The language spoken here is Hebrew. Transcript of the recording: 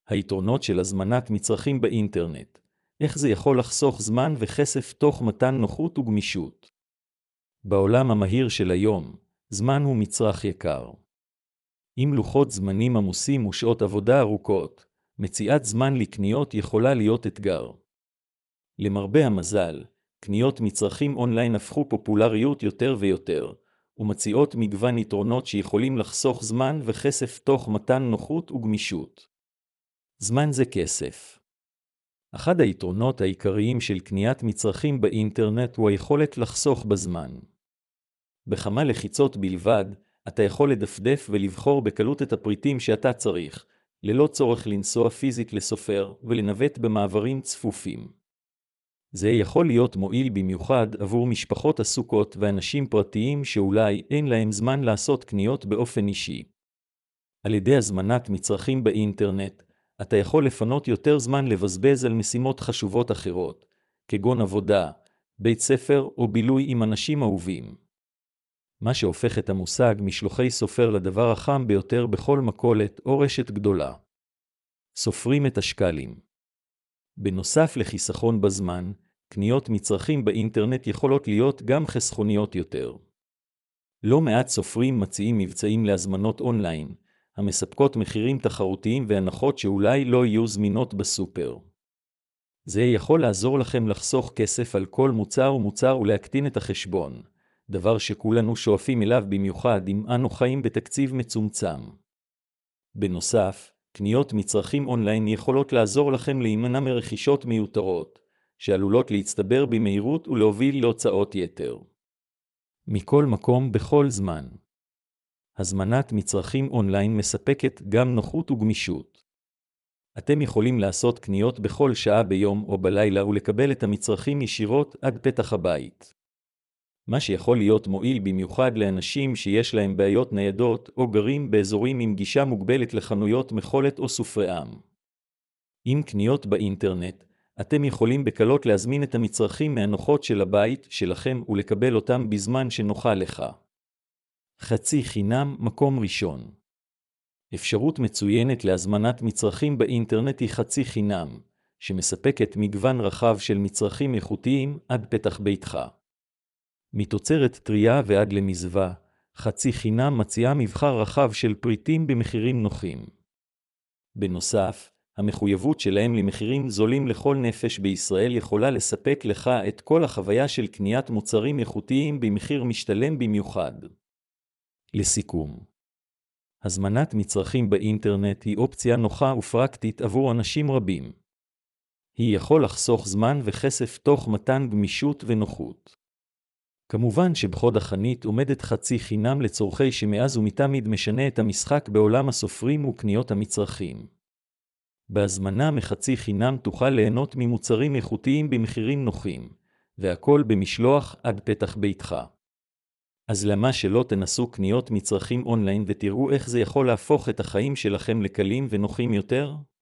היתרונות של הזמנת מצרכים באינטרנט. איך זה יכול לחסוך זמן וכסף תוך מתן נוחות וגמישות. בעולם המהיר של היום, זמן הוא מצרך יקר. עם לוחות זמנים עמוסים ושעות עבודה ארוכות, מציאת זמן לקניות יכולה להיות אתגר. למרבה המזל, קניות מצרכים אונליין הפכו פופולריות יותר ויותר, ומציעות מגוון יתרונות שיכולים לחסוך זמן וכסף תוך מתן נוחות וגמישות. זמן זה כסף. אחד היתרונות העיקריים של קניית מצרכים באינטרנט הוא היכולת לחסוך בזמן. בכמה לחיצות בלבד, אתה יכול לדפדף ולבחור בקלות את הפריטים שאתה צריך, ללא צורך לנסוע פיזית לסופר ולנווט במעברים צפופים. זה יכול להיות מועיל במיוחד עבור משפחות עסוקות ואנשים פרטיים שאולי אין להם זמן לעשות קניות באופן אישי. על ידי הזמנת מצרכים באינטרנט, אתה יכול לפנות יותר זמן לבזבז על משימות חשובות אחרות, כגון עבודה, בית ספר או בילוי עם אנשים אהובים. מה שהופך את המושג משלוחי סופר לדבר החם ביותר בכל מכולת או רשת גדולה. סופרים את השקלים. בנוסף לחיסכון בזמן, קניות מצרכים באינטרנט יכולות להיות גם חסכוניות יותר. לא מעט סופרים מציעים מבצעים להזמנות אונליין, המספקות מחירים תחרותיים והנחות שאולי לא יהיו זמינות בסופר. זה יכול לעזור לכם לחסוך כסף על כל מוצר ומוצר ולהקטין את החשבון, דבר שכולנו שואפים אליו במיוחד אם אנו חיים בתקציב מצומצם. בנוסף, קניות מצרכים אונליין יכולות לעזור לכם להימנע מרכישות מיותרות, שעלולות להצטבר במהירות ולהוביל להוצאות יתר. מכל מקום בכל זמן. הזמנת מצרכים אונליין מספקת גם נוחות וגמישות. אתם יכולים לעשות קניות בכל שעה ביום או בלילה ולקבל את המצרכים ישירות עד פתח הבית. מה שיכול להיות מועיל במיוחד לאנשים שיש להם בעיות ניידות או גרים באזורים עם גישה מוגבלת לחנויות מכולת או סופרי עם. עם קניות באינטרנט, אתם יכולים בקלות להזמין את המצרכים מהנוחות של הבית שלכם ולקבל אותם בזמן שנוחה לך. חצי חינם מקום ראשון. אפשרות מצוינת להזמנת מצרכים באינטרנט היא חצי חינם, שמספקת מגוון רחב של מצרכים איכותיים עד פתח ביתך. מתוצרת טריה ועד למזווה, חצי חינם מציעה מבחר רחב של פריטים במחירים נוחים. בנוסף, המחויבות שלהם למחירים זולים לכל נפש בישראל יכולה לספק לך את כל החוויה של קניית מוצרים איכותיים במחיר משתלם במיוחד. לסיכום, הזמנת מצרכים באינטרנט היא אופציה נוחה ופרקטית עבור אנשים רבים. היא יכול לחסוך זמן וכסף תוך מתן גמישות ונוחות. כמובן שבחוד החנית עומדת חצי חינם לצורכי שמאז ומתמיד משנה את המשחק בעולם הסופרים וקניות המצרכים. בהזמנה מחצי חינם תוכל ליהנות ממוצרים איכותיים במחירים נוחים, והכל במשלוח עד פתח ביתך. אז למה שלא תנסו קניות מצרכים אונליין ותראו איך זה יכול להפוך את החיים שלכם לקלים ונוחים יותר?